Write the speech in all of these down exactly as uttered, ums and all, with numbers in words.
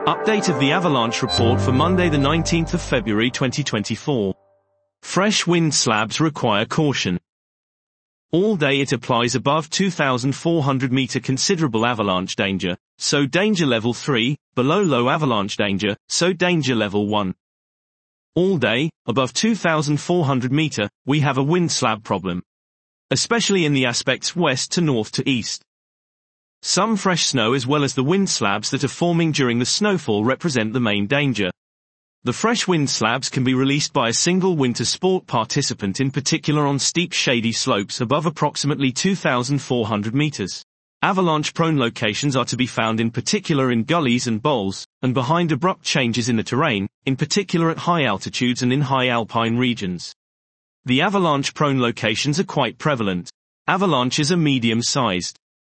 Update of the avalanche report for Monday the nineteenth of February twenty twenty-four. Fresh wind slabs require caution. All day it applies above two thousand four hundred meter considerable avalanche danger, so danger level three, below low avalanche danger, so danger level one. All day, above two thousand four hundred meter, we have a wind slab problem. Especially in the aspects west to north to east. Some fresh snow as well as the wind slabs that are forming during the snowfall represent the main danger. The fresh wind slabs can be released by a single winter sport participant, in particular on steep shady slopes above approximately two thousand four hundred meters. Avalanche-prone locations are to be found in particular in gullies and bowls, and behind abrupt changes in the terrain, in particular at high altitudes and in high alpine regions. The avalanche-prone locations are quite prevalent. Avalanches are medium-sized.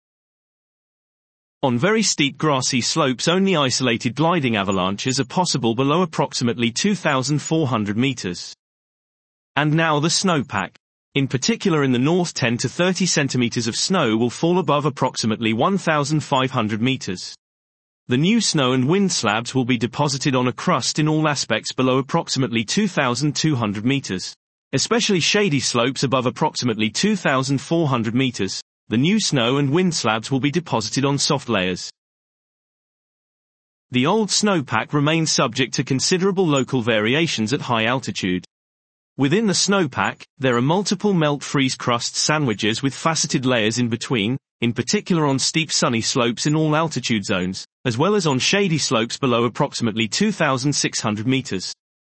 On very steep grassy slopes only isolated gliding avalanches are possible below approximately two thousand four hundred meters. And now the snowpack. In particular in the north ten to thirty centimeters of snow will fall above approximately one thousand five hundred meters. The new snow and wind slabs will be deposited on a crust in all aspects below approximately two thousand two hundred meters. Especially shady slopes above approximately two thousand four hundred meters. The new snow and wind slabs will be deposited on soft layers. The old snowpack remains subject to considerable local variations at high altitude. Within the snowpack, there are multiple melt-freeze crust sandwiches with faceted layers in between, in particular on steep sunny slopes in all altitude zones, as well as on shady slopes below approximately two thousand six hundred meters.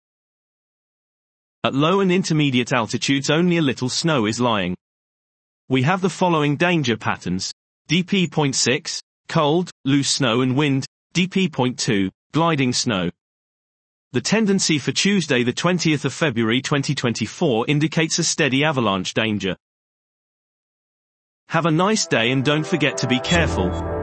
At low and intermediate altitudes only a little snow is lying. We have the following danger patterns: D P zero point six, cold, loose snow and wind, D P zero point two, gliding snow. The tendency for Tuesday the twentieth of February twenty twenty-four indicates a steady avalanche danger. Have a nice day and don't forget to be careful.